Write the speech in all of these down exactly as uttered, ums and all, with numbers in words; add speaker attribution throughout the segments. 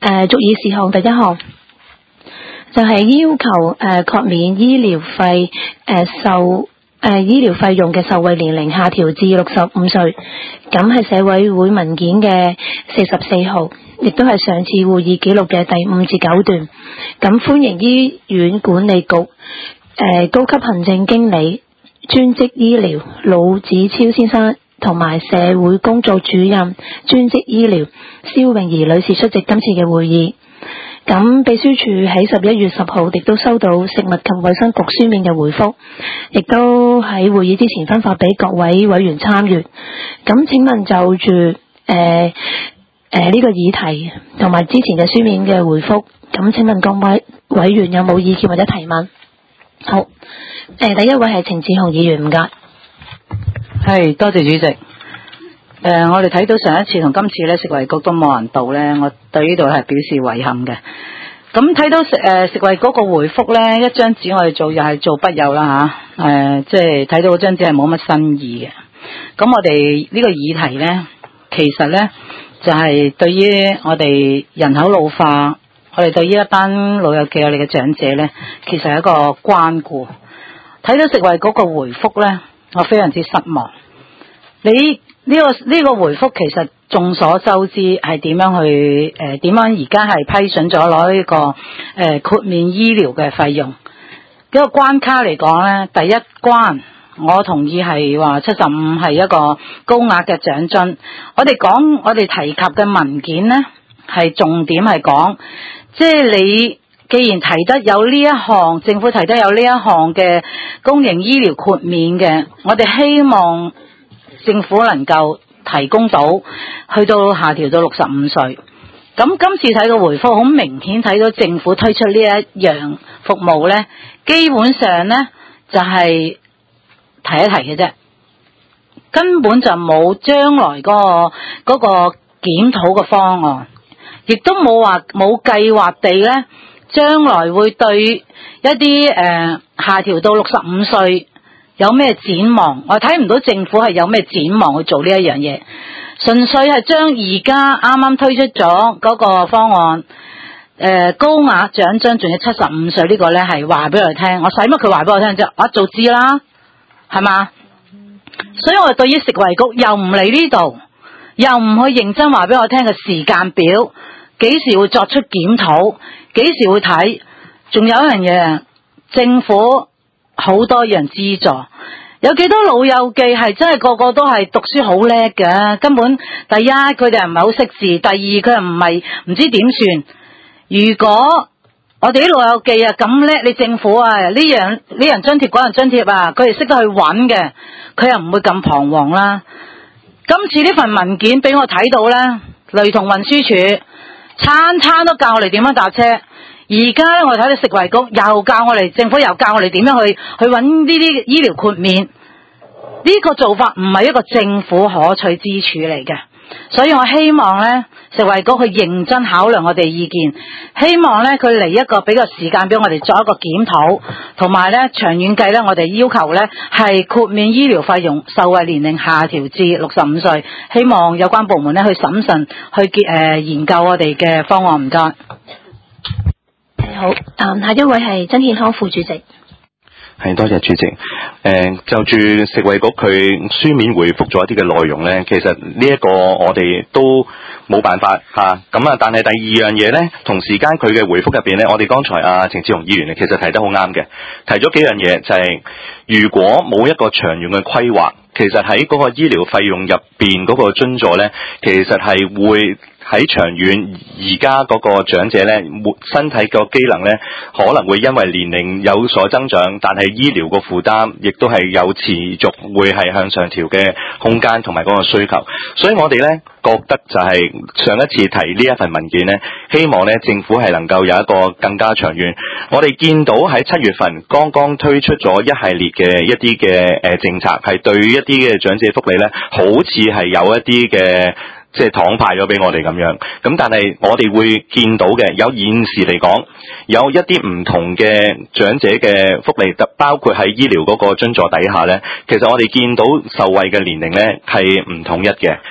Speaker 1: 誒，注意事項第一項就係、是、要求誒豁、呃、免醫療費誒受誒醫療費用嘅受惠年齡下調至六十五歲，咁係社委會文件嘅四十四號，亦都係上次會議記錄嘅第五至九段。咁歡迎醫院管理局誒、呃、高級行政經理、專職醫療魯子超先生同埋社會工作主任專職醫療蕭穎儀女士出席今次嘅會議。咁秘書處喺十一月十號亦都收到食物及衛生局書面嘅回覆，亦都喺會議之前分發俾各位委員參閱。咁請問就住誒誒呢個議題同埋之前嘅書面嘅回覆，咁請問各位委員有冇意見或者提問？好，誒、呃、第一位係程志雄議員，唔該。
Speaker 2: 係，多謝主席。誒、呃，我哋睇到上一次同今次咧，食衞局都冇人到咧，我對呢度係表示遺憾嘅。咁睇到食誒食衞局個回覆咧，一張紙我哋做又係做不有啦嚇。誒、呃，即係睇到嗰張紙係冇乜新意嘅。咁我哋呢個議題咧，其實咧就係、是、對於我哋人口老化，我哋對於一班老友記我哋嘅長者咧，其實係一個關顧。睇到食衞局個回覆咧，我非常之失望。你呢、這個呢、這個回覆其實眾所周知係點樣去誒點、呃、樣而家係批准咗攞呢個誒、呃、豁免醫療嘅費用。呢、這個關卡嚟講咧，第一關我同意係話七十五係一個高額嘅獎津。我哋講我哋提及嘅文件咧係重點係講，即係你既然提得有呢一項，政府提得有呢一項嘅公營醫療豁免嘅，我哋希望政府能夠提供到，去到下調到六十五歲。咁今次睇到回覆，好明顯睇到政府推出呢一樣服務呢，基本上呢就係、是、提一提嘅啫，根本就冇將來嗰、嗰個嗰、嗰個檢討嘅方案，亦都冇話冇計劃地呢，將來會對一啲誒、呃、下調到六十五歲。有咩展望？我睇唔到政府係有咩展望去做呢一樣嘢，純粹係將而家啱啱推出咗嗰個方案，誒、呃、高額獎章仲要七十五歲呢個呢係話俾我哋聽，我使乜佢話俾我聽啫？我做知啦，係嘛？所以我對於食衞局又唔嚟呢度，又唔去認真話俾我聽個時間表，幾時會作出檢討，幾時會睇？仲有一樣嘢，政府好多人資助，有幾多老友記係真係個個都係讀書好叻嘅，根本第一佢哋唔係好識字，第二佢又唔係唔知點算。如果我哋啲老友記啊咁叻，你政府啊呢樣呢樣津貼嗰樣津貼啊，佢哋識得去揾嘅，佢又唔會咁彷徨啦。今次呢份文件俾我睇到呢，雷同運輸署餐餐都教我哋點樣搭車。而家咧，我睇到食衞局又教我哋，政府又教我哋點樣去去揾呢啲醫療豁免，呢、這個做法唔係一個政府可取之處嚟嘅，所以我希望咧食衞局去認真考量我哋意見，希望咧佢嚟一個俾個時間俾我哋作一個檢討，同埋咧長遠計咧，我哋要求咧係豁免醫療費用受惠年齡下調至六十五歲，希望有關部門咧去審慎去結誒、呃、研究我哋嘅方案，唔該。
Speaker 1: 好，嗯，下一位係曾健康副主席。
Speaker 3: 係，多謝主席。誒、呃，就住食衞局佢書面回覆咗一啲嘅內容咧，其實呢一個我哋都冇辦法嚇。咁啊，但係第二樣嘢咧，同時間佢嘅回覆入邊咧，我哋剛才啊程志雄議員其實提得好啱嘅，提咗幾樣嘢，就係、是、如果冇一個長遠嘅規劃，其實喺嗰個醫療費用入邊嗰個津助咧，其實係會喺長遠而家嗰個長者咧，身體個機能咧，可能會因為年齡有所增長，但係醫療個負擔亦都係有持續會係向上調嘅空間同埋嗰個需求。所以我哋咧覺得就係上一次提呢一份文件咧，希望咧政府係能夠有一個更加長遠。我哋見到喺七月份剛剛推出咗一系列嘅一啲嘅誒政策，係對一啲嘅長者福利咧，好似係有一啲嘅即係躺派咗俾我哋咁樣。咁但係我哋會見到嘅，有現時嚟講有一啲唔同嘅長者嘅福利，包括喺醫療嗰個津助底下咧，其實我哋見到受惠嘅年齡咧係唔統一嘅。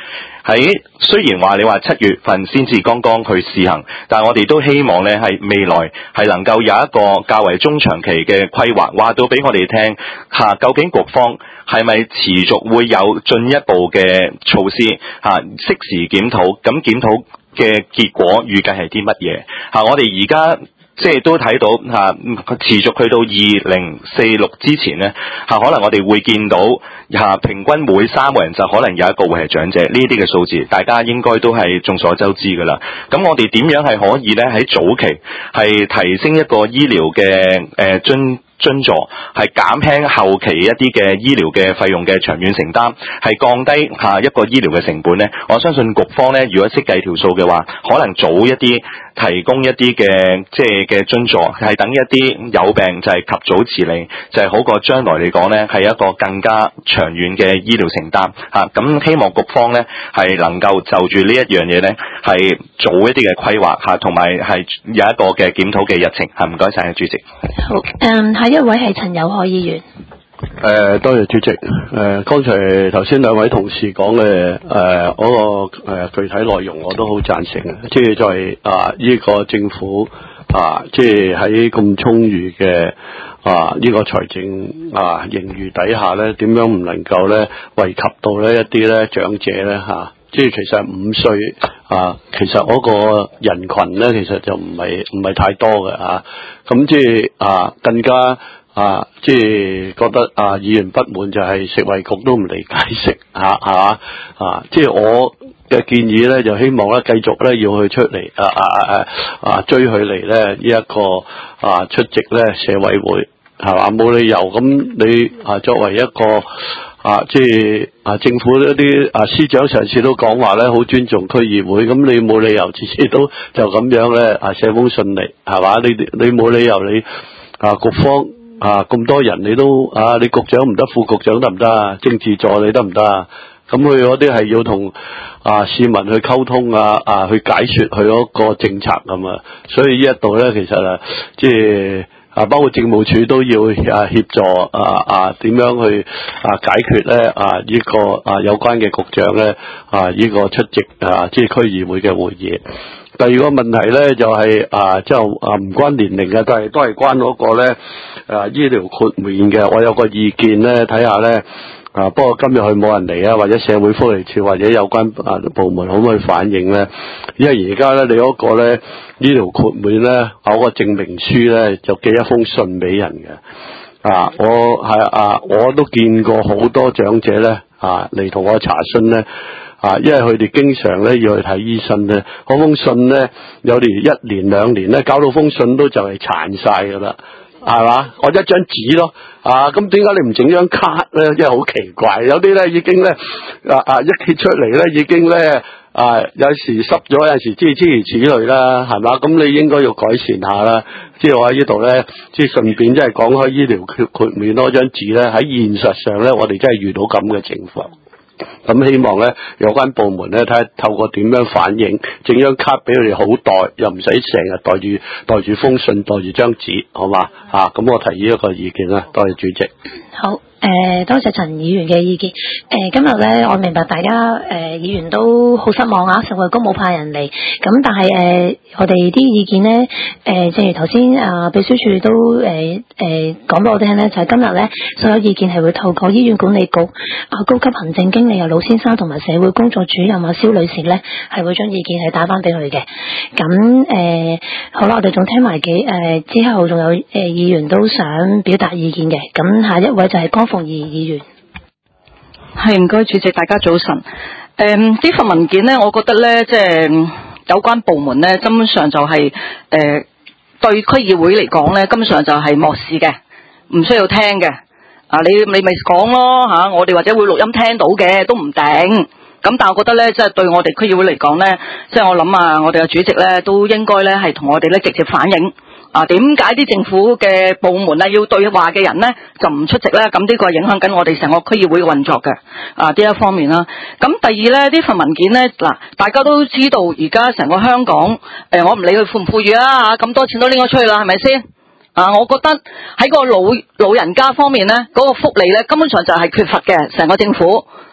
Speaker 3: 喺雖然話你話七月份先至剛剛去試行，但係我哋都希望咧係未來係能夠有一個較為中長期嘅規劃，話到俾我哋聽吓，究竟局方係咪持續會有進一步嘅措施吓，適時檢討，咁檢討嘅結果預計係啲乜嘢吓？我哋而家即係都睇到吓、啊，持續去到二零四六之前呢，吓、啊，可能我哋會見到吓、啊，平均每三個人就可能有一個會係長者，呢啲嘅數字大家應該都係眾所周知噶啦。咁我哋點樣係可以呢？喺早期係提升一個醫療嘅誒津津助，係減輕後期一啲嘅醫療嘅費用嘅長遠承擔，係降低下一個醫療嘅成本呢。我相信局方呢，如果識計條數嘅話，可能早一啲提供一啲嘅即係嘅津助，係等一啲有病就係及早治理，就係好過將來嚟講呢，係一個更加長遠嘅醫療承擔嚇。咁希望局方呢，係能夠就住呢一樣嘢呢，係早一啲嘅規劃嚇，同埋係有一個嘅檢討嘅日程嚇。唔該晒，主席。
Speaker 1: 好，嗯，下一位係陳友凱議員。
Speaker 4: 誒、呃，多謝主席。誒、呃，剛才頭先兩位同事講嘅誒嗰個誒、呃、具體內容，我都好贊成嘅。即係在啊呢、這個政府啊，即係喺咁充裕嘅啊呢、這個財政啊盈餘底下咧，點樣唔能夠咧惠及到呢一啲咧長者咧吓、啊？即係其實五歲啊，其實嗰個人群咧，其實就唔係唔係太多嘅啊。咁即係啊，更加。啊，即係覺得啊，議員不滿就係食衛局都唔嚟解釋吓，係嘛啊？即係我嘅建議咧，就希望咧繼續咧要去出嚟啊啊啊啊追佢嚟咧呢一個啊出席咧社委會係嘛？冇理由咁你啊作為一個啊即係啊政府一啲啊司長上次都講話咧好尊重區議會，咁你冇理由次次都就咁樣咧啊寫封信嚟係嘛？你你冇理由你啊局方。啊！咁多人你都啊，你局長唔得，副局長得唔得啊？政治助理得唔得啊？咁佢嗰啲係要同啊市民去溝通啊啊，去解說佢嗰個政策咁啊。所以呢一度咧，其實啊，即係啊，包括政務處都要啊協助啊啊，點樣去啊解決咧啊呢、這個啊有關嘅局長咧啊呢、這個出席啊即係區議會嘅會議。第二個問題咧就係、是、啊，即係啊唔關年齡嘅，但係都係關嗰個咧啊醫療豁免嘅。我有個意見咧，睇下咧啊，不過今日佢冇人嚟啊，或者社會福利署或者有關啊部門可唔可以反映咧？因為而家咧你嗰個咧醫療豁免咧，嗰個證明書咧就寄一封信俾人嘅啊，我係啊，我都見過好多長者咧啊嚟同我查詢咧。啊，因為佢哋經常咧要去睇醫生咧，嗰封信咧有啲一年兩年咧，搞到封信都就係殘晒噶啦，係嘛？我一張紙咯，啊，咁點解你唔整張卡咧？因為好奇怪，有啲咧已經咧啊啊一揭出嚟咧已經咧啊有時濕咗，有時諸如諸如此類啦，係嘛？咁你應該要改善下啦。即係我喺呢度咧，即係順便即係講開醫療豁免嗰張紙咧，喺現實上咧，我哋真係遇到咁嘅情況。咁希望咧有關部門咧睇下透過點樣反映，整張卡俾佢哋好袋，又唔使成日袋住袋住封信，袋住張紙，好嘛？啊，咁我提呢一個意見啦，多謝主席。
Speaker 1: 好。誒、呃，多謝陳議員嘅意見。誒、呃，今日咧，我明白大家誒、呃、議員都好失望啊，食衛局冇派人嚟。咁但係誒、呃，我哋啲意見咧，誒、呃，正如頭先啊秘書處都誒誒講俾我聽咧，就係、是、今日咧，所有意見係會透過醫院管理局啊高級行政經理由魯先生同埋社會工作主任阿蕭女士咧，係會將意見係打翻俾佢嘅。咁誒、呃，好啦，我哋仲聽埋幾誒、呃、之後仲有誒、呃、議員都想表達意見嘅。咁下一位就係江鳳儀議員。
Speaker 2: 係，唔該主席，大家早晨。誒，呢份文件呢，我覺得呢，即係有關部門呢，根本上就係、是、誒、呃、對區議會嚟講呢，根本上就係漠視嘅，唔需要聽嘅。啊，你你咪講咯吓，我哋或者會錄音聽到嘅，都唔定。咁但係我覺得呢，即係對我哋區議會嚟講呢，即係我諗啊，我哋嘅主席呢，都應該呢係同我哋呢直接反映。啊，點解啲政府嘅部門啊要對話嘅人呢就唔出席呢？咁呢個係影響緊我哋成個區議會嘅運作嘅。啊，呢一方面啦。咁第二呢，呢份文件呢，嗱，大家都知道而家成個香港，誒、呃，我唔理佢富唔富裕啊嚇，咁多錢都拎咗出去啦，係咪先？啊，我覺得喺個老老人家方面呢，嗰、嗰個福利呢，根本上就係缺乏嘅，成個政府。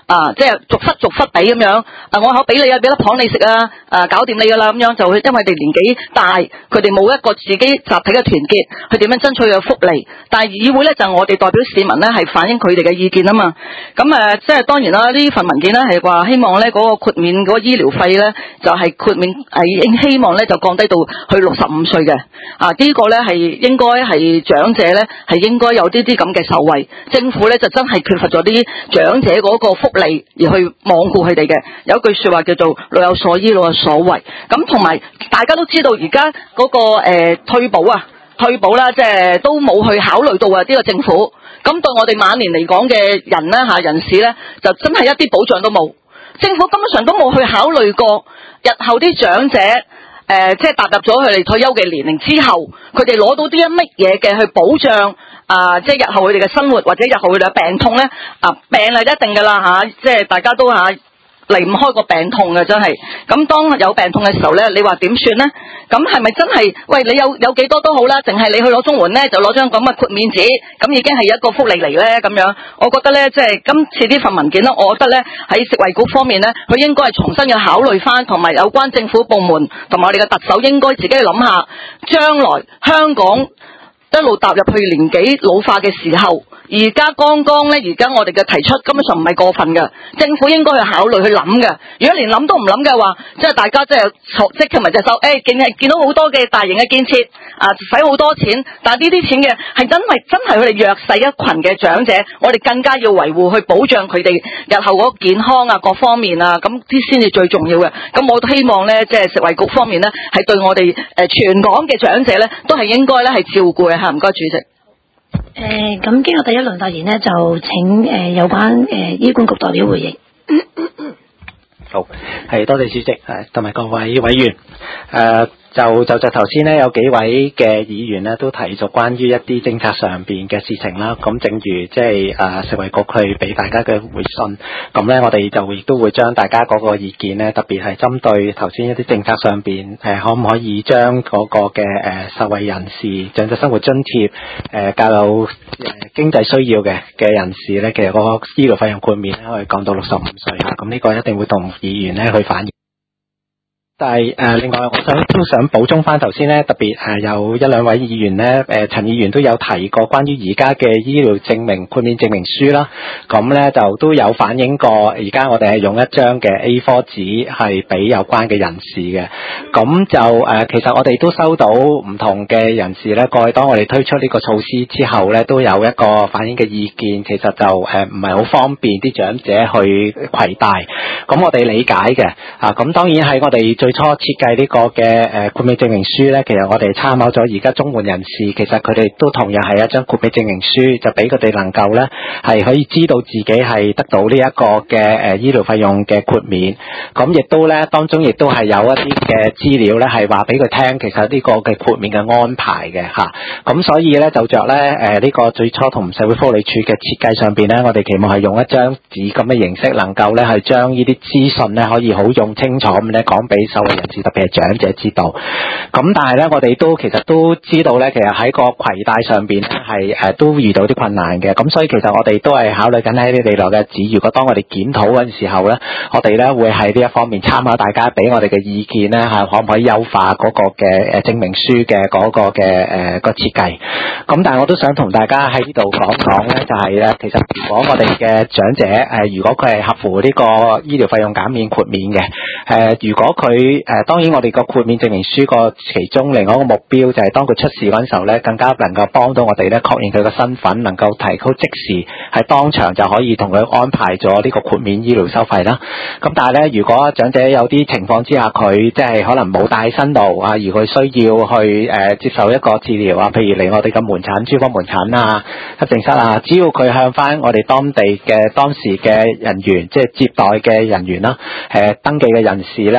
Speaker 2: 啊，即係逐忽逐忽俾咁樣，啊我口俾你啊，俾粒糖你食啊，啊搞掂你噶啦咁樣，就因為佢哋年紀大，佢哋冇一個自己集體嘅團結，去點樣爭取佢嘅福利。但係議會咧就係我哋代表市民咧係反映佢哋嘅意見啊嘛。咁誒即係當然啦，呢份文件咧係話希望咧嗰個豁免嗰個醫療費咧就係豁免係希望咧就降低到去六十五歲嘅。啊呢個咧係應該係長者咧係應該有啲啲咁嘅受惠，政府咧就真係缺乏咗啲長者嗰個福利而去罔顧佢哋嘅。有一句說話叫做老有所依老有所為。咁同埋大家都知道而家嗰個誒、呃、退保啊退保啦，即係都冇去考慮到啊呢個政府。咁對我哋晚年嚟講嘅人咧吓人士咧就真係一啲保障都冇。政府根本上都冇去考慮過日後啲長者誒、呃、即係踏入咗佢哋退休嘅年齡之後，佢哋攞到啲乜嘢嘅去保障。啊，即係日後佢哋嘅生活或者日後佢哋嘅病痛咧，啊病係一定噶啦吓，即係大家都吓離唔開個病痛嘅真係。咁當有病痛嘅時候咧，你話點算咧？咁係咪真係？喂，你有有幾多都好啦，淨係你去攞綜援咧，就攞張咁嘅豁免紙，咁已經係一個福利嚟咧咁樣。我覺得咧，即係今次呢份文件咧，我覺得咧喺食衛局方面咧，佢應該係重新要考慮翻，同埋有關政府部門同埋我哋嘅特首應該自己去諗下，將來香港一路踏入去年紀老化嘅時候，而家剛剛咧，而家我哋嘅提出根本上唔係過分嘅，政府應該去考慮去諗嘅。如果連諗都唔諗嘅話，即係大家即係即係咪就收？誒，見係見到好多嘅大型嘅建設啊，使好多錢，但係呢啲錢嘅係因為真係佢哋弱勢一群嘅長者，我哋更加要維護去保障佢哋日後嗰個健康啊各方面啊，咁啲先至最重要嘅。咁我都希望咧，即係食衛局方面咧，係對我哋誒全港嘅長者咧，都係應該咧係照顧嘅嚇。唔該，主席。
Speaker 1: 誒，咁經過第一輪發言呢，就請誒、呃、有關誒、呃、醫管局代表回應。
Speaker 5: 好，係多謝主席，誒同埋各位委員，誒、呃、就就就頭先咧有幾位嘅議員咧都提咗關於一啲政策上邊嘅事情啦，咁正如即係誒食衛局去俾大家嘅回信，咁咧我哋就亦都會將大家嗰個意見咧，特別係針對頭先一啲政策上邊，誒、呃、可唔可以將嗰個嘅誒、呃、受惠人士長者生活津貼，誒、呃、較有誒經濟需要嘅嘅人士咧，其實嗰個醫療費用豁免咧可以降到六十五歲嚇，咁呢個一定會同議員咧去反映。但係誒、呃，另外我想都想補充翻頭先咧，特別係有一兩位議員咧，誒、呃、陳議員都有提過關於而家嘅醫療證明豁免證明書啦，咁咧就都有反映過，而家我哋係用一張嘅 A 四 紙係俾有關嘅人士嘅，咁就誒、呃、其實我哋都收到唔同嘅人士咧，過去當我哋推出呢個措施之後咧，都有一個反映嘅意見，其實就誒唔係好方便啲長者去攜帶，咁我哋理解嘅，啊咁當然喺我哋最最初設計呢個嘅誒豁免證明書咧，其實我哋參考咗而家綜援人士，其實佢哋都同樣係一張豁免證明書，就俾佢哋能夠咧係可以知道自己係得到呢一個嘅誒醫療費用嘅豁免。咁亦都咧當中亦都係有一啲嘅資料咧係話俾佢聽，其實呢個嘅豁免嘅安排嘅嚇。咁所以咧就着咧誒呢個最初同社會福利署嘅設計上邊咧，我哋期望係用一張紙咁嘅形式，能夠咧係將呢啲資訊咧可以好用清楚咁咧講俾受惠人士，特別係長者知道。咁但係咧，我哋都其實都知道咧，其實喺個攜帶上邊咧係誒都遇到啲困難嘅。咁所以其實我哋都係考慮緊喺呢未來嘅紙，如果當我哋檢討嗰陣時候咧，我哋咧會喺呢一方面參考大家俾我哋嘅意見咧嚇，可唔可以優化嗰個嘅誒證明書嘅嗰個嘅誒個設計。咁但係我都想同大家喺呢度講講咧，就係咧，其實如果我哋嘅長者誒，如果佢係合乎呢個醫療費用減免豁免嘅誒，如果佢誒，當然我哋個豁免證明書個其中另外一個目標就係當佢出事嗰陣時候咧，更加能夠幫到我哋咧確認佢個身份，能夠提高即時係當場就可以同佢安排咗呢個豁免醫療收費啦。咁但係咧，如果長者有啲情況之下，佢即係可能冇帶身度啊，而佢需要去誒、呃、接受一個治療啊，譬如嚟我哋嘅門診、專科門診啊、急症室啊，只要佢向翻我哋當地嘅當時嘅人員，即係接待嘅人員啦，誒、呃、登記嘅人士啦，去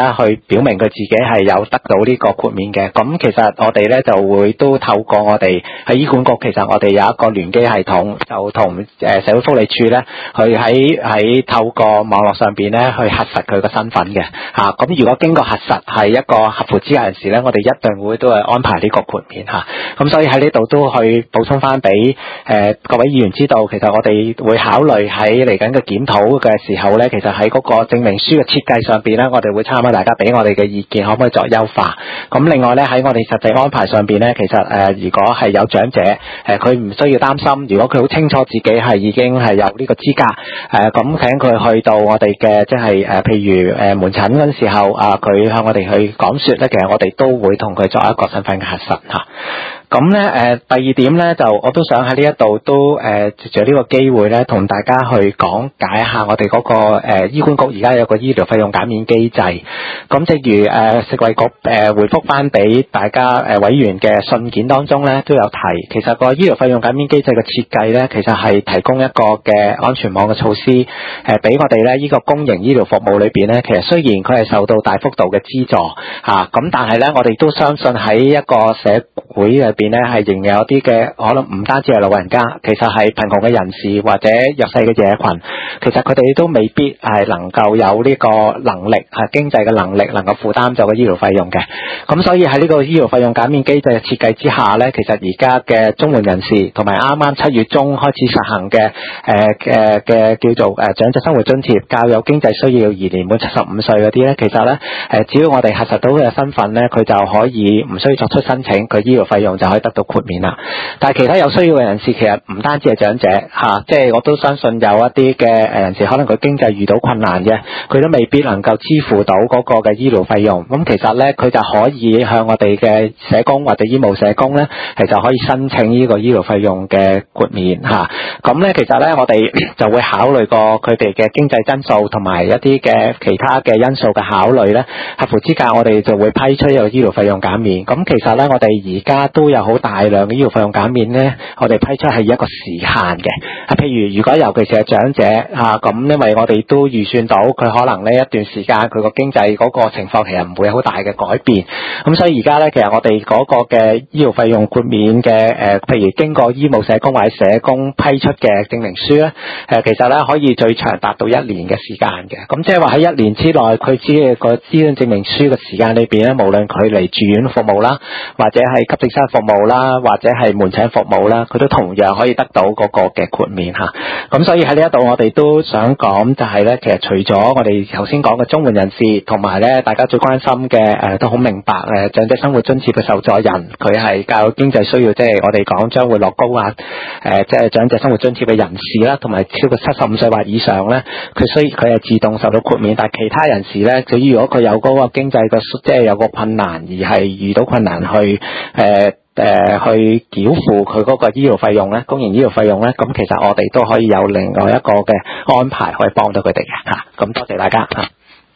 Speaker 5: 表明佢自己係有得到呢個豁免嘅。咁其實我哋咧就會都透過我哋喺醫管局，其實我哋有一個聯機系統，就同誒社會福利處咧，去喺喺透過網絡上邊咧去核實佢個身份嘅嚇。咁、啊、如果經過核實係一個合乎資格人士咧，我哋一定會都係安排呢個豁免嚇。咁、啊、所以喺呢度都去補充翻俾誒各位議員知道，其實我哋會考慮喺嚟緊嘅檢討嘅時候咧，其實喺嗰個證明書嘅設計上邊咧，我哋會參考大家俾我哋嘅意見，可唔可以作優化？咁另外咧喺我哋實際安排上邊咧，其實誒、呃、如果係有長者誒，佢、呃、唔需要擔心，如果佢好清楚自己係已經係有呢個資格誒，咁、呃、請佢去到我哋嘅即係誒譬如誒、呃、門診嗰陣時候啊，佢、呃、向我哋去講説咧，其實我哋都會同佢作一個身份嘅核實嚇。咁咧誒第二點咧，就我都想喺呢一度都誒藉住呢個機會咧，同大家去講解一下我哋嗰、那個誒、呃、醫管局而家有個醫療費用減免機制。咁正如誒、呃、食衛局誒、呃、回覆翻俾大家誒、呃、委員嘅信件當中咧，都有提，其實個醫療費用減免機制嘅設計咧，其實係提供一個嘅安全網嘅措施，誒、呃、俾我哋咧呢、這個公營醫療服務裏邊咧，其實雖然佢係受到大幅度嘅資助嚇，咁、啊、但係咧我哋都相信喺一個社會入邊咧係仍然有啲嘅可能唔單止係老人家，其實係貧窮嘅人士或者弱勢嘅社群，其實佢哋都未必係能夠有呢個能力係經濟嘅能力能夠負擔咗個醫療費用嘅。咁所以喺呢個醫療費用減免機制嘅設計之下咧，其實而家嘅綜援人士同埋啱啱七月中開始實行嘅誒嘅嘅叫做誒長者生活津貼，較有經濟需要而年滿七十五歲嗰啲咧，其實咧誒只要我哋核實到佢嘅身份咧，佢就可以唔需要作出申請，佢醫療費用就可以得到豁免啦。但係其他有需要嘅人士，其實唔單止係長者嚇、啊，即係我都相信有一啲嘅誒人士，可能佢經濟遇到困難嘅，佢都未必能夠支付到嗰個嘅醫療費用。咁其實咧，佢就可以向我哋嘅社工或者醫務社工咧，係就可以申請呢個醫療費用嘅豁免嚇。咁、啊、咧，其實咧，我哋就會考慮過佢哋嘅經濟因素同埋一啲嘅其他嘅因素嘅考慮咧，合乎資格，我哋就會批出一個醫療費用減免。咁其實咧，我哋而家都有好大量嘅醫療費用減免咧，我哋批出係一個時限嘅。啊，譬如如果尤其是係長者啊，咁因為我哋都預算到佢可能呢一段時間佢個經濟嗰個情況其實唔會有好大嘅改變。咁所以而家咧，其實我哋嗰個嘅醫療費用豁免嘅誒、呃，譬如經過醫務社工或者社工批出嘅證明書咧，誒、呃、其實咧可以最長達到一年嘅時間嘅。咁即係話喺一年之內，佢只嘅個醫療證明書嘅時間裏邊咧，無論佢嚟住院服務啦，或者係急症室服務啦，或者係門診服務啦，佢都同樣可以得到嗰個嘅豁免嚇。咁所以喺呢一度，我哋都想講就係咧，其實除咗我哋頭先講嘅綜援人士，同埋咧大家最關心嘅誒、呃，都好明白誒長者生活津貼嘅受助人，佢係較有經濟需要，即係我哋講將會落高啊誒，即係長者生活津貼嘅人士啦，同埋超過七十五歲或以上咧，佢雖然佢係自動受到豁免，但係其他人士咧，至於如果佢有嗰個經濟嘅即係有個困難，而係遇到困難去誒。呃誒、呃，去繳付佢嗰個醫療費用咧，公營醫療費用咧，咁其實我哋都可以有另外一個嘅安排，可以幫到佢哋嘅吓。咁、啊、多謝大家吓。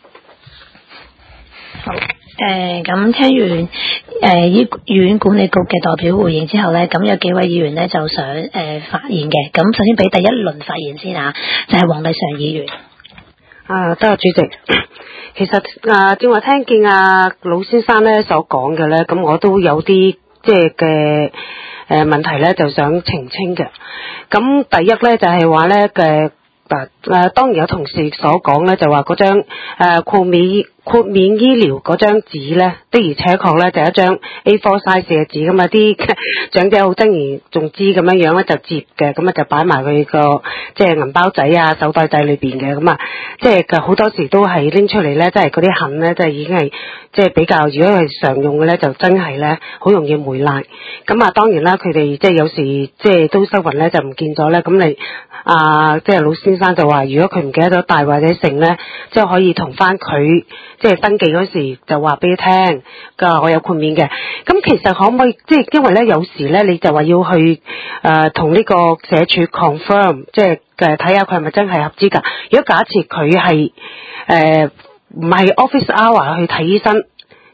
Speaker 1: 好，誒，咁聽完誒醫院管理局嘅代表回應之後咧，咁有幾位議員咧就想誒、呃、發言嘅。咁首先俾第一輪發言先啊，就係、是、黃麗嫦議員。
Speaker 6: 啊，得啊，主席。其實啊，正話聽見阿老先生咧所講嘅咧，咁我都有啲。即係嘅誒問題咧，就想澄清嘅。咁第一咧就係話咧嘅誒誒，當然有同事所講咧，就話嗰張誒豁免豁免醫療嗰張紙咧，的而且確咧就係一張 A 四 size 嘅紙咁啊，啲長者好珍而重之咁樣樣咧就摺嘅，咁啊就擺埋佢個即係銀包仔啊、手袋仔裏邊嘅，咁啊即係好多時都係拎出嚟咧，即係嗰啲痕咧，即係已經係即係比較，如果係常用嘅咧，就真係咧好容易霉爛。咁啊當然啦，佢哋即係有時即係都收運咧就唔見咗咧，咁你啊即係老先生就話，如果佢唔記得咗帶或者剩咧，即係可以同翻佢。即係登記嗰時就話俾你聽，㗎我有豁免嘅。咁其實可唔可以即係因為咧有時咧你就話要去誒同呢個社署 confirm， 即係誒睇下佢係咪真係合資格。如果假設佢係誒唔係 office hour 去睇醫生，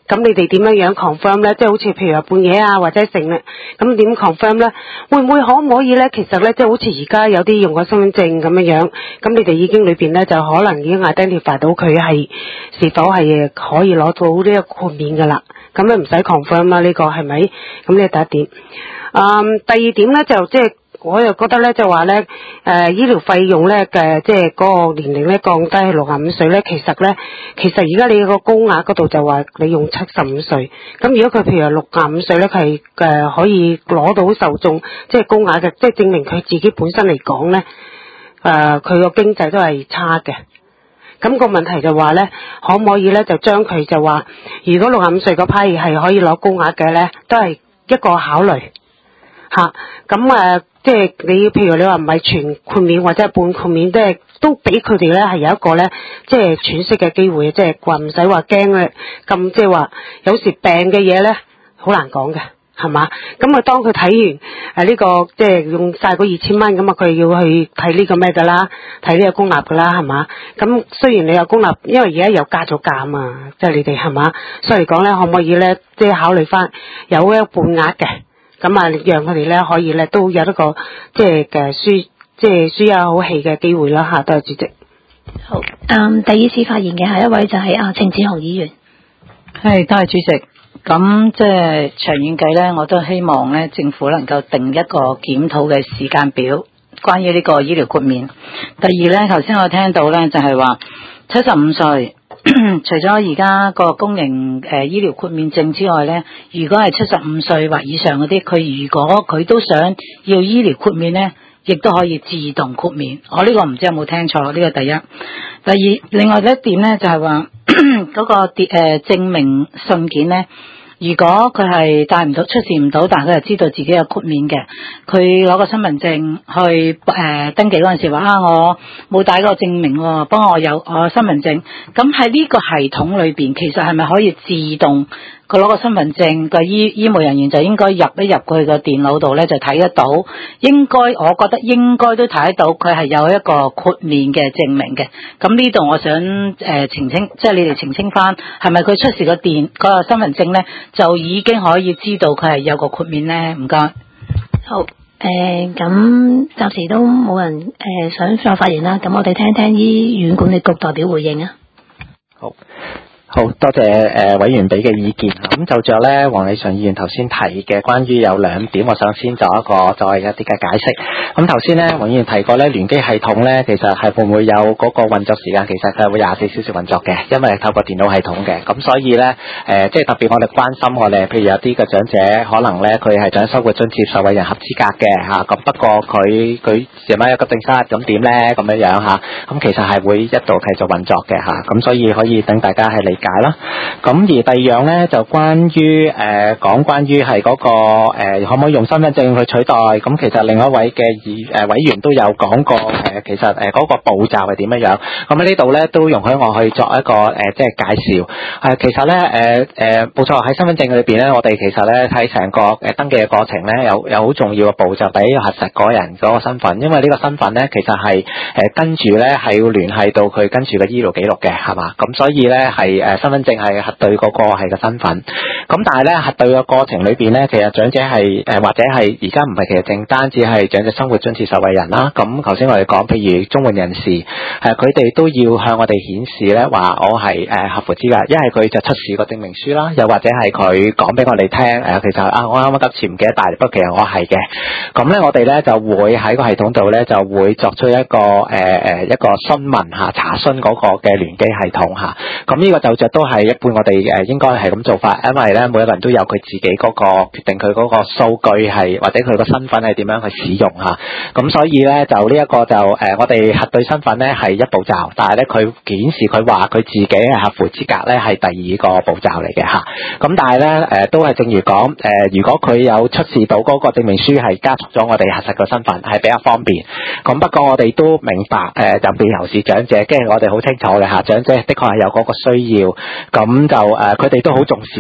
Speaker 6: 咁你哋點樣樣 confirm 咧？即係好似譬如話半夜啊或者成咧，咁點 confirm 咧？會唔會可唔可以咧？其實咧，即係好似而家有啲用個身份證咁樣樣，咁你哋已經裏邊咧就可能已經 identify 到佢係是否係可以攞到呢一個豁免噶啦。咁你唔使 confirm 啦，呢個係咪？咁呢係第一點。嗯，第二點咧就即係。我又覺得咧就話咧，誒、呃、醫療費用咧嘅即係嗰個年齡咧降低去六十五歲咧，其實咧其實而家你個高額嗰度就話你用七十五歲，咁如果佢譬如話六十五歲咧，佢係誒可以攞到受眾即係高額嘅，即係證明佢自己本身嚟講咧，誒佢個經濟都係差嘅。咁、個問題就話咧，可唔可以咧就將佢就話，如果六十五歲嗰批係可以攞高額嘅咧，都係一個考慮嚇。咁誒。即係你，譬如你話唔係全豁免或者係半豁免，即係都俾佢哋咧係有一個咧，即係喘息嘅機會，即係話唔使話驚咧，咁即係話有時病嘅嘢咧好難講嘅，係嘛？咁啊，當佢睇完誒呢個即係用晒嗰二千蚊，咁啊佢要去睇呢個咩㗎啦，睇呢個公立㗎啦，係嘛？咁雖然你有公立，因為而家又加咗價啊嘛，即係你哋係嘛？所以嚟講咧，可唔可以咧，即係考慮翻有一半額嘅？咁啊，讓佢哋咧可以咧都有一個即係嘅輸即係輸一口氣嘅機會啦嚇，多謝主席。
Speaker 1: 好，嗯，第二次發言嘅下一位就係阿程志雄議員。
Speaker 2: 係，多謝主席。咁即係長遠計咧，我都希望咧政府能夠定一個檢討嘅時間表，關於呢個醫療豁免。第二咧，頭先我聽到咧就係話七十五歲。除咗而家個公營誒、呃、醫療豁免證之外咧，如果係七十五歲或以上嗰啲，佢如果佢都想要醫療豁免咧，亦都可以自動豁免。我呢個唔知有冇聽錯，呢、這個第一。第二，另外一點咧就係話嗰個誒、呃、證明信件咧。如果佢係帶唔到出示唔到，但係佢係知道自己有豁免嘅，佢攞個身份證去誒、呃、登記嗰陣時話啊，我冇帶嗰個證明喎，不過我有我身份證。咁喺呢個系統裏邊，其實係咪可以自動佢攞個身份證，個醫醫務人員就應該入一入佢個電腦度咧，就睇得到。應該我覺得應該都睇得到，佢係有一個豁免嘅證明嘅。咁呢度我想誒、呃、澄清，即係你哋澄清翻，係咪佢出示個電、嗰個身份證咧，就已經可以知道佢係有個豁免咧？唔該。
Speaker 1: 好，誒咁暫時都冇人誒、呃、想再發言啦。咁我哋聽聽醫院管理局代表回應啊。
Speaker 5: 好。好多謝誒、呃、委員俾嘅意見。咁就着咧黃禮順議員頭先提嘅關於有兩點，我想先做一個再一啲嘅解釋。咁頭先咧黃議員提過咧聯機系統咧，其實係會唔會有嗰個運作時間？其實佢係會廿四小時運作嘅，因為係透過電腦系統嘅。咁所以咧誒、呃，即係特別我哋關心我哋，譬如有啲嘅長者可能咧佢係長生活津貼受惠人合資格嘅嚇，咁、啊、不過佢佢夜晚有急症室咁點咧咁樣樣嚇，咁、啊、其實係會一度繼續運作嘅嚇，咁、啊、所以可以等大家係理解啦。咁而第二樣咧就關於誒、呃、講關於係嗰個誒、呃、可唔可以用身份證去取代？咁其實另一位嘅議誒委員都有講過誒、呃，其實誒嗰、呃那個步驟係點樣樣？咁喺呢度咧都容許我去作一個誒、呃、即係介紹。係、呃、其實咧誒誒冇錯喺身份證裏邊咧，我哋其實咧睇成個誒登記嘅過程咧，有有好重要嘅步驟，第一要核實嗰人嗰個身份，因為呢個身份咧其實係誒、呃、跟住咧係要聯繫到佢跟住嘅醫療記錄嘅，係嘛？咁所以咧係誒身份證係核對嗰個係個身份，咁但係咧核對嘅過程裏邊咧，其實長者係誒、呃、或者係而家唔係其實淨單止係長者生活津貼受惠人啦。咁頭先我哋講，譬如綜援人士，誒佢哋都要向我哋顯示咧話我係誒、呃、合乎資格，一係佢就出示個證明書啦，又或者係佢講俾我哋聽誒、呃，其實啊我啱啱急前唔記得帶，不過其實我係嘅。咁咧我哋咧就會喺個系統度咧就會作出一個誒誒、呃、一個詢問嚇查詢嗰個嘅聯機系統嚇。咁呢個就着都係一般我哋誒應該係咁做法，因為咧每一個人都有佢自己嗰個決定佢嗰個數據係或者佢個身份係點樣去使用嚇。咁所以咧就呢一個就誒、呃、我哋核對身份咧係一步驟，但係咧佢顯示佢話佢自己係合乎資格咧係第二個步驟嚟嘅嚇。咁但係咧誒都係正如講誒、呃，如果佢有出示到嗰個證明書係加速咗我哋核實個身份係比較方便。咁不過我哋都明白誒、呃，特別尤其是長者，跟住我哋好清楚嘅嚇，長者的確係有嗰個需要。咁就誒，佢、呃、哋都好重視嗰張紙嘅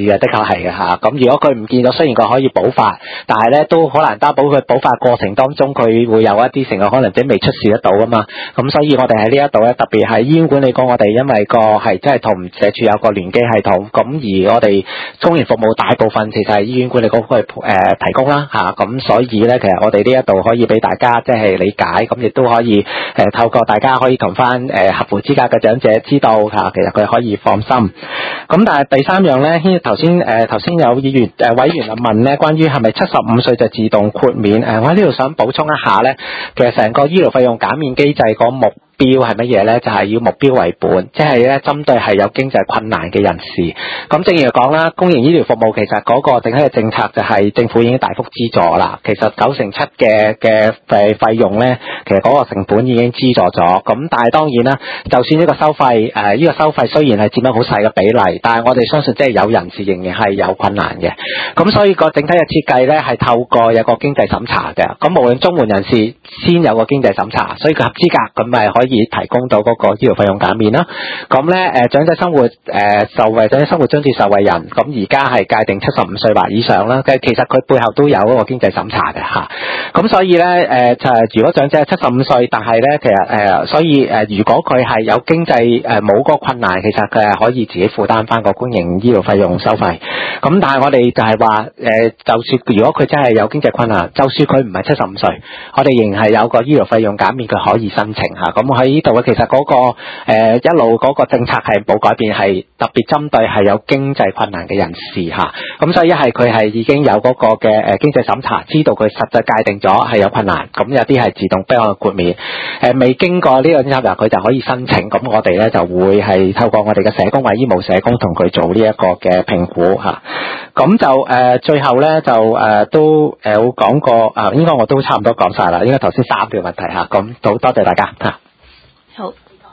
Speaker 5: 嘅，的確係嘅嚇。咁如果佢唔見咗，雖然佢可以補發，但係咧都好難擔保佢補發過程當中佢會有一啲成個可能者未出示得到啊嘛。咁所以我哋喺呢一度咧，特別係醫院管理局，我哋因為個係真係同社署有個聯機系統，咁而我哋公營服務大部分其實係醫院管理局去誒提供啦嚇。咁所以咧，其實我哋呢一度可以俾大家即係理解，咁亦都可以誒透過大家可以同翻誒合乎資格嘅長者知道嚇，其實佢可以放心。咁但係第三樣咧，頭先誒頭先有議員誒委員啊問咧，關於係咪七十五歲就自動豁免？誒，我喺呢度想補充一下咧，其實成個醫療費用減免機制個目標係乜嘢咧？就係要目標為本，即係咧針對係有經濟困難嘅人士。咁正如講啦，公營醫療服務其實嗰個整體嘅政策就係政府已經大幅資助啦。其實九成七嘅嘅費費用咧，其實嗰個成本已經資助咗。咁但係當然啦，就算呢個收費誒呢個收費雖然係佔咗好細嘅比例，但係我哋相信即係有人士仍然係有困難嘅。咁所以個整體嘅設計咧係透過有個經濟審查嘅。咁無論綜援人士先有個經濟審查，所以佢合資格咁咪可以提供到嗰個醫療費用減免啦。咁咧誒長者生活誒、呃、受惠長者生活津貼受惠人，咁而家係界定七十五歲或以上啦。其實佢背後都有嗰個經濟審查嘅嚇。咁所以咧誒就係如果長者係七十五歲，但係咧其實誒、呃、所以誒、呃、如果佢係有經濟誒冇嗰個困難，其實佢係可以自己負擔翻個公營醫療費用收費。咁但係我哋就係話誒，就算如果佢真係有經濟困難，就算佢唔係七十五歲，我哋仍然係有個醫療費用減免，佢可以申請嚇。咁喺呢度咧，其實嗰、那個、呃、一路嗰個政策係冇改變，係特別針對係有經濟困難嘅人士嚇。咁所以一係佢係已經有嗰個嘅誒經濟審查，知道佢實際界定咗係有困難，咁有啲係自動俾我豁免。誒、呃、未經過呢個檢查，佢就可以申請。咁我哋咧就會係透過我哋嘅社工或醫務社工同佢做呢一個嘅評估嚇。咁就誒、呃、最後咧就誒、呃、都誒好講過啊，應該我都差唔多講晒啦。應該頭先三條問題嚇，咁好多謝大家嚇。
Speaker 1: 好。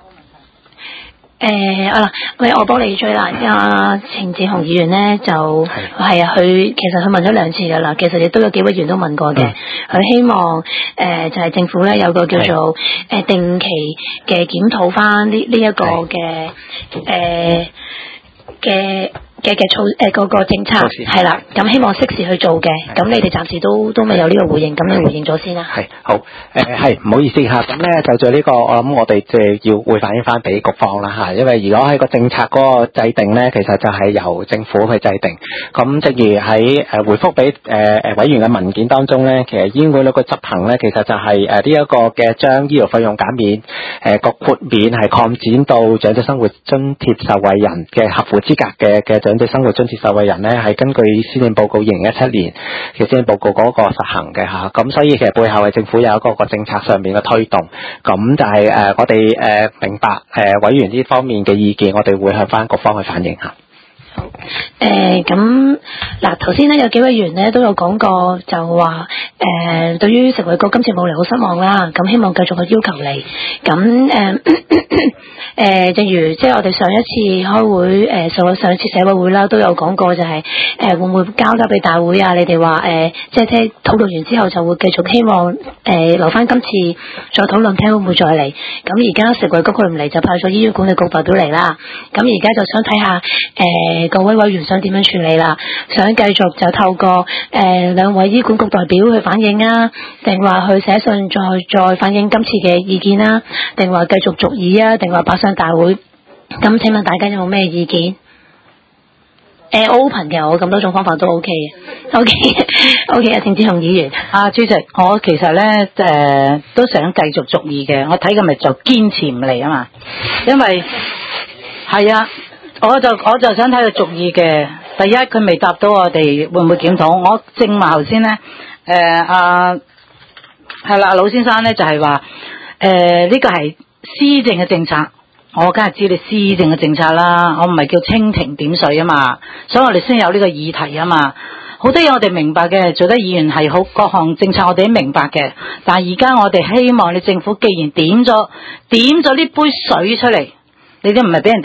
Speaker 1: 誒啊啦，喂，我幫你追啦。阿程志雄議員咧就係啊，佢其實佢問咗兩次噶啦，其實亦都有幾位議員都問過嘅。佢、嗯、希望誒、呃、就係、是、政府咧有個叫做誒、呃、定期嘅檢討翻呢呢一個嘅誒嘅。嘅嘅措誒嗰個政策係啦，咁希望適時去做嘅，咁你哋暫時都都未有呢個回應，咁你回應咗先啦。係
Speaker 5: 好誒，係唔好意思嚇，咁咧就做呢個，我諗我哋即係要會反映翻俾局方啦嚇，因為如果喺個政策嗰個制定咧，其實就係由政府去制定。咁正如喺誒回覆俾誒誒委員嘅文件當中咧，其實醫院管理局執行咧，其實就係誒呢一個嘅將醫療費用減免誒個豁免係擴展到長者生活津貼受惠人嘅合乎資格嘅嘅長者生活津貼受惠人咧，係根據施政報告二零一七年嘅施政報告嗰個實行嘅嚇，咁所以其實背後係政府有一個個政策上面嘅推動，咁就係誒我哋誒明白誒委員呢方面嘅意見，我哋會向翻各方去反映嚇。
Speaker 1: 好，誒咁嗱，頭先咧有幾位議員咧都有講過，就話誒、呃、對於食衞局今次冇嚟好失望啦，咁希望繼續去要求你，咁誒誒正如即係我哋上一次開會誒上、呃、上一次社委會啦，都有講過就係、是、誒、呃、會唔會交交俾大會啊？你哋話誒即係即係討論完之後就會繼續希望誒、呃、留翻今次再討論，聽會唔會再嚟？咁而家食衞局佢唔嚟，就派咗醫院管理局代表嚟啦。咁而家就想睇下誒。呃各位委員想點樣處理啦？想繼續就透過誒兩、呃、位醫管局代表去反映啊，定話去寫信再再反映今次嘅意見啦？定話繼續續議啊？定話擺上大會？咁請問大家有冇咩意見？誒、呃、open 嘅，我咁多種方法都 OK 嘅。OK OK 啊，程志雄議員。
Speaker 2: 啊，主席，我其實咧誒、呃、都想繼續續議嘅，我睇佢咪就堅持唔嚟啊嘛，因為係啊。我就我就想睇佢續議嘅。第一，佢未答到我哋會唔會檢討。我正話頭先咧，誒阿係啦，老先生咧就係話誒呢個係施政嘅政策，我梗係知你施政嘅政策啦。我唔係叫蜻蜓點水啊嘛，所以我哋先有呢個議題啊嘛。好多嘢我哋明白嘅，做得議員係好，各項政策我哋都明白嘅。但係而家我哋希望你政府既然點咗點咗呢杯水出嚟，你都唔係俾人哋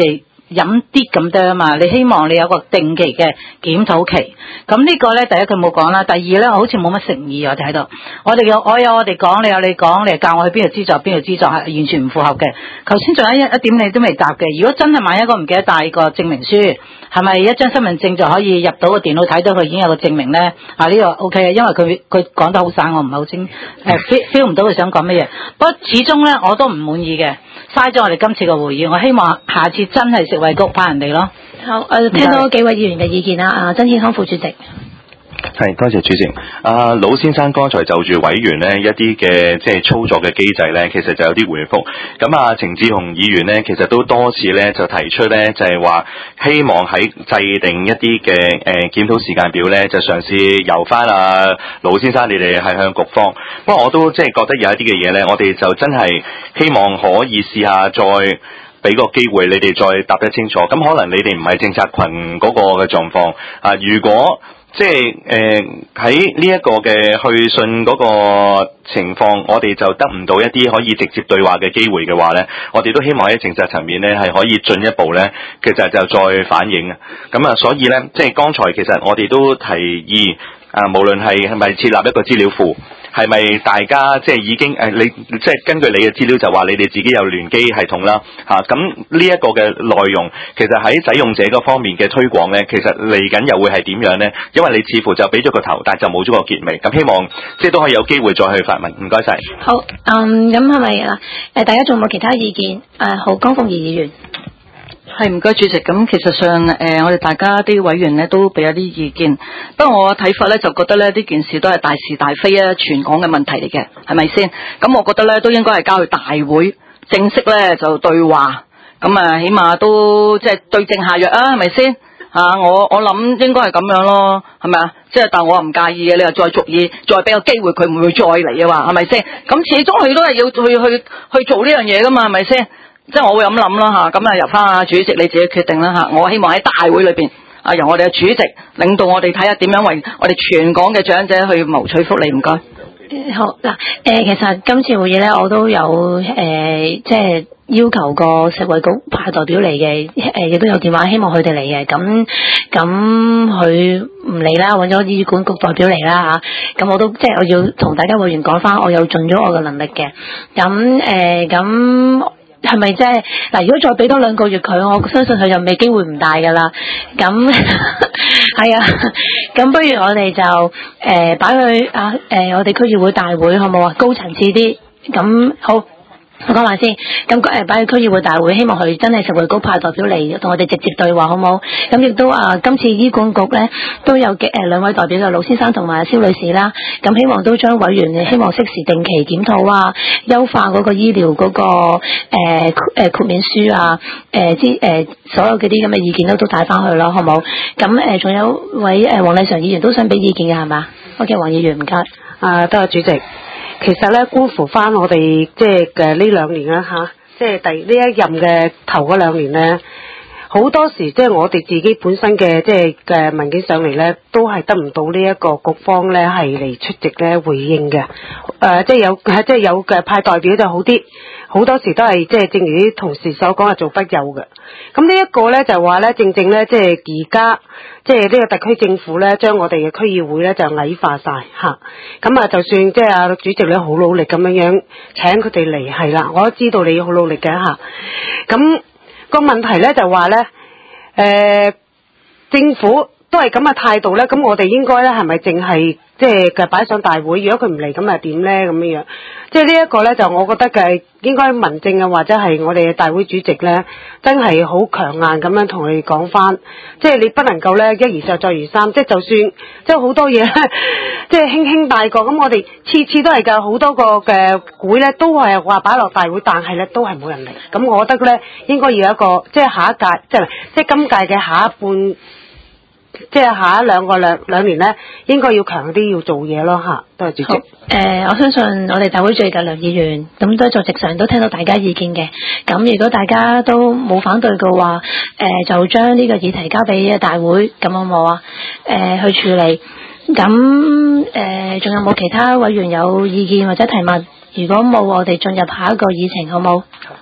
Speaker 2: 飲啲咁多啊嘛，你希望你有個定期嘅檢討期。咁呢個咧，第一佢冇講啦，第二咧好似冇乜誠意我哋喺度。我哋有我有我哋講，你有你講，你教我去邊度資助邊度資助係完全唔符合嘅。頭先仲有一一點你都未答嘅，如果真係萬一個唔記得帶個證明書，係咪一張身份證就可以入到個電腦睇到佢已經有個證明咧？啊呢、這個 OK 啊，因為佢佢講得好散，我唔係好清誒 feel feel 唔到佢想講乜嘢。不過始終咧我都唔滿意嘅，嘥咗我哋今次嘅會議。我希望下次真係食衛局派人哋咯。
Speaker 1: 好，誒聽到幾位議員嘅意見啦，啊曾健康副主席。
Speaker 3: 係，多謝主席。阿魯先生剛才就住委員呢一啲嘅即係操作嘅機制呢，其實就有啲回覆。咁啊，程志雄議員呢，其實都多次呢就提出呢，就係話希望喺制定一啲嘅誒檢討時間表呢，就嘗試由翻阿魯先生你哋係向局方。不過我都即係覺得有一啲嘅嘢呢，我哋就真係希望可以試下再俾個機會你哋再答得清楚。咁可能你哋唔係政策群嗰個嘅狀況啊，如果即係誒喺呢一個嘅去信嗰個情況，我哋就得唔到一啲可以直接對話嘅機會嘅話呢，我哋都希望喺政策層面呢係可以進一步呢，其實就再反映。咁啊，所以呢，即係剛才其實我哋都提議啊，無論係係咪設立一個資料庫，係咪大家即係已經誒你即係根據你嘅資料就話你哋自己有聯機系統啦嚇，咁呢一個嘅內容其實喺使用者嗰方面嘅推廣咧，其實嚟緊又會係點樣咧？因為你似乎就俾咗個頭，但係就冇咗個結尾。咁希望即係都可以有機會再去發問。唔該晒。
Speaker 1: 好，嗯，咁係咪啊？誒，大家仲有冇其他意見？誒，好，江鳳儀議員。
Speaker 2: 係唔該主席，咁其實上誒、呃、我哋大家啲委員咧都俾一啲意見，不過我睇法咧就覺得咧呢件事都係大是大非啊，全港嘅問題嚟嘅，係咪先？咁我覺得咧都應該係交去大會正式咧就對話，咁啊起碼都即係對症下藥啊，係咪先？吓、啊、我我諗應該係咁樣咯，係咪啊？即係但我唔介意嘅，你又再續議，再俾個機會佢唔會再嚟啊？話係咪先？咁始終佢都係要去去去做呢樣嘢噶嘛，係咪先？即係我會咁諗啦吓，咁啊由翻阿主席你自己決定啦吓。我希望喺大會裏邊啊，由我哋嘅主席領導我哋睇下點樣為我哋全港嘅長者去謀取福利。唔該。
Speaker 1: 好嗱，誒、呃，其實今次會議咧，我都有誒、呃，即係要求個食衛局派代表嚟嘅，誒、呃，亦都有電話希望佢哋嚟嘅。咁咁佢唔嚟啦，揾咗醫管局代表嚟啦吓。咁我都即係我要同大家會員講翻，我有盡咗我嘅能力嘅。咁誒，咁、呃。係咪即係嗱？如果再俾多兩個月佢，我相信佢就未機會唔大噶啦。咁係啊，咁不如我哋就誒擺去啊誒、呃，我哋區議會大會好冇啊？高層次啲，咁好。我講埋先，咁誒擺去區議會大會，希望佢真係食衛局派代表嚟同我哋直接對話，好唔好？咁亦都啊，今次醫管局咧都有嘅誒兩位代表嘅盧先生同埋蕭女士啦，咁希望都將委員希望適時定期檢討啊，優化嗰個醫療嗰、那個誒誒、呃、豁免書啊，誒啲誒所有嗰啲咁嘅意見都都帶翻去咯，好唔好？咁誒仲有位誒黃麗常議員都想俾意見嘅係嘛 ？OK， 黃議員唔該。
Speaker 6: 啊，多謝主席。其實咧，觀乎翻我哋即係嘅呢兩年啦嚇，即係第呢一任嘅頭嗰兩年咧，好多時即係我哋自己本身嘅即係嘅文件上嚟咧，都係得唔到呢一個局方咧係嚟出席咧回應嘅。誒、呃，即係有即係有嘅派代表就好啲，好多時都係即係正如啲同事所講係做不休嘅。咁呢一個咧就話咧，正正咧即係而家。即係呢個特區政府咧，將我哋嘅區議會咧就矮化晒嚇。咁啊，就算即係阿主席你好努力咁樣樣請佢哋嚟，係啦，我都知道你好努力嘅嚇。咁個問題咧就話咧，誒政府都係咁嘅態度咧，咁我哋應該咧係咪淨係即係嘅擺上大會？如果佢唔嚟，咁又點咧？咁樣樣，即係呢一個咧，就我覺得嘅應該民政啊，或者係我哋嘅大會主席咧，真係好強硬咁樣同佢哋講翻，即係你不能夠咧一而再再而三，即係就算即係好多嘢，即係輕輕帶過，咁我哋次次都係㗎，好多個嘅會咧都係話擺落大會，但係咧都係冇人嚟。咁我覺得咧應該要有一個即係下一屆，即係即係今屆嘅下一半。即係下一兩個兩兩年咧，應該要強啲要做嘢咯嚇。多謝主席。
Speaker 1: 誒、呃，我相信我哋大會主席嘅梁議員，咁都在席上都聽到大家意見嘅。咁如果大家都冇反對嘅話，誒、呃、就將呢個議題交俾大會，咁好冇啊？誒、呃、去處理。咁誒仲有冇其他委員有意見或者提問？如果冇，我哋進入下一個議程，好冇？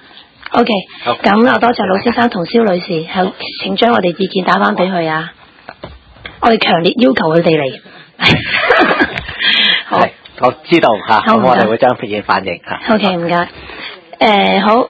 Speaker 1: OK，
Speaker 5: 好
Speaker 1: 咁我多謝盧先生同蕭女士，係請將我哋意見打翻俾佢啊！我哋強烈要求佢哋嚟。好，
Speaker 5: 係我知道嚇，
Speaker 1: 好唔該
Speaker 5: 咁我哋會將意見反映嚇。
Speaker 1: OK，唔該。誒好。